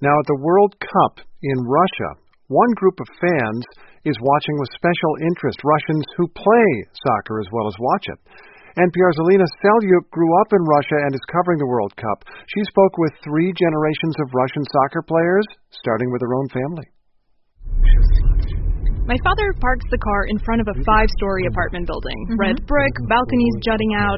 Now, at the World Cup in Russia, one group of fans is watching with special interest Russians who play soccer as well as watch it. NPR's Alina Selyuk grew up in Russia and is covering the World Cup. She spoke with 3 generations of Russian soccer players, starting with her own family. My father parks the car in front of a 5-story apartment building. Red brick, balconies jutting out.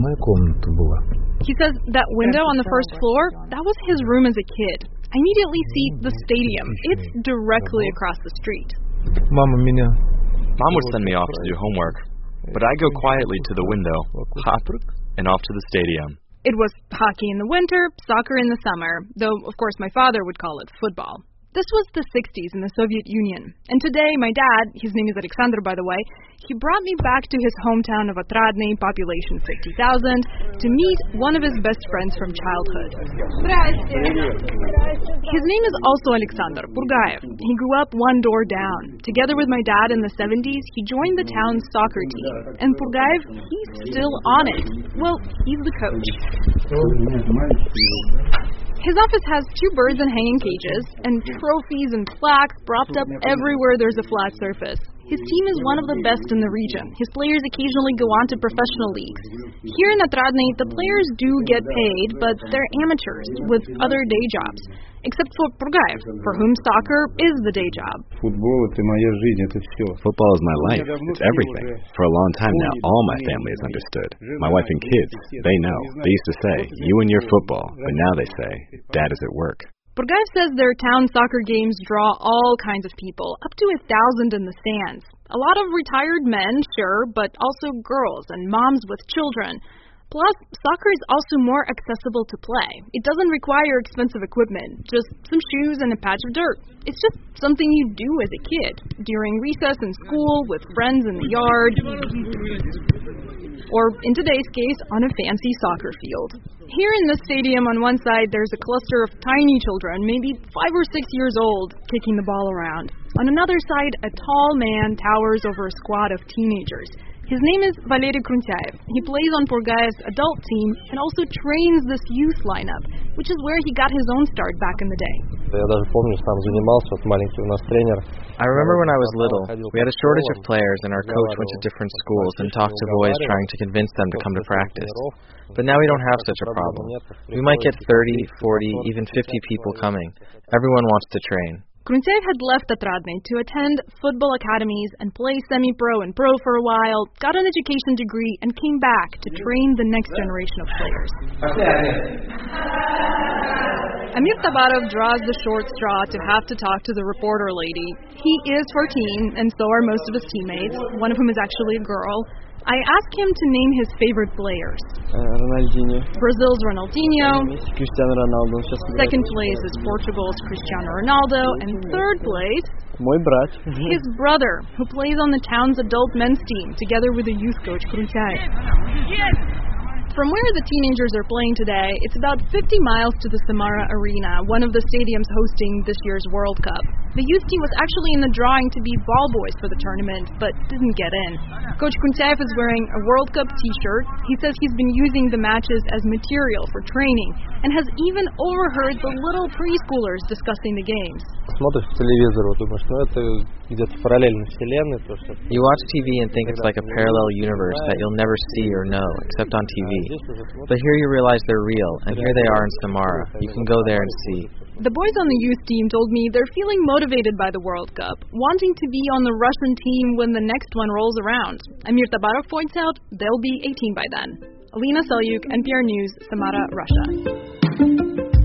He says that window on the first floor, that was his room as a kid. I immediately see the stadium. It's directly across the street. Mom would send me off to do homework, but I go quietly to the window, hop, and off to the stadium. It was hockey in the winter, soccer in the summer, though, of course, my father would call it football. This was the 60s in the Soviet Union, and today my dad, his name is Alexander, by the way, he brought me back to his hometown of Otradny, population 50,000, to meet one of his best friends from childhood. His name is also Alexander Purgaev. He grew up one door down. Together with my dad in the 70s, he joined the town's soccer team, and Purgaev, he's still on it. Well, he's the coach. His office has 2 birds in hanging cages, and trophies and plaques propped up everywhere there's a flat surface. His team is one of the best in the region. His players occasionally go on to professional leagues. Here in Otradny, the players do get paid, but they're amateurs with other day jobs. Except for Purgaev, for whom soccer is the day job. Football is my life. It's everything. For a long time now, all my family has understood. My wife and kids, they know. They used to say, you and your football, but now they say, Dad is at work. Purgaev says their town soccer games draw all kinds of people, up to 1,000 in the stands. A lot of retired men, sure, but also girls and moms with children. Plus, soccer is also more accessible to play. It doesn't require expensive equipment, just some shoes and a patch of dirt. It's just something you do as a kid, during recess in school, with friends in the yard, or in today's case, on a fancy soccer field. Here in the stadium on one side, there's a cluster of tiny children, maybe 5 or 6 years old, kicking the ball around. On another side, a tall man towers over a squad of teenagers. His name is Valery Kruntaev. He plays on Purgaev's adult team and also trains this youth lineup, which is where he got his own start back in the day. I remember when I was little, we had a shortage of players and our coach went to different schools and talked to boys trying to convince them to come to practice. But now we don't have such a problem. We might get 30, 40, even 50 people coming. Everyone wants to train. Kruntaev had left Otradny to attend football academies and play semi-pro and pro for a while, got an education degree, and came back to train the next generation of players. Amir Tabarov draws the short straw to have to talk to the reporter lady. He is 14, and so are most of his teammates, one of whom is actually a girl. I asked him to name his favorite players. Ronaldinho. Brazil's Ronaldinho. Cristiano Ronaldo. Second place is Portugal's Cristiano Ronaldo. And third place, his brother, who plays on the town's adult men's team, together with the youth coach Kruntaev. From where the teenagers are playing today, it's about 50 miles to the Samara Arena, one of the stadiums hosting this year's World Cup. The youth team was actually in the drawing to be ball boys for the tournament, but didn't get in. Coach Kruntaev is wearing a World Cup t-shirt. He says he's been using the matches as material for training and has even overheard the little preschoolers discussing the games. You watch TV and think it's like a parallel universe that you'll never see or know, except on TV. But here you realize they're real, and here they are in Samara. You can go there and see. The boys on the youth team told me they're feeling motivated by the World Cup, wanting to be on the Russian team when the next one rolls around. Amir Tabarov points out they'll be 18 by then. Alina Selyuk, NPR News, Samara, Russia.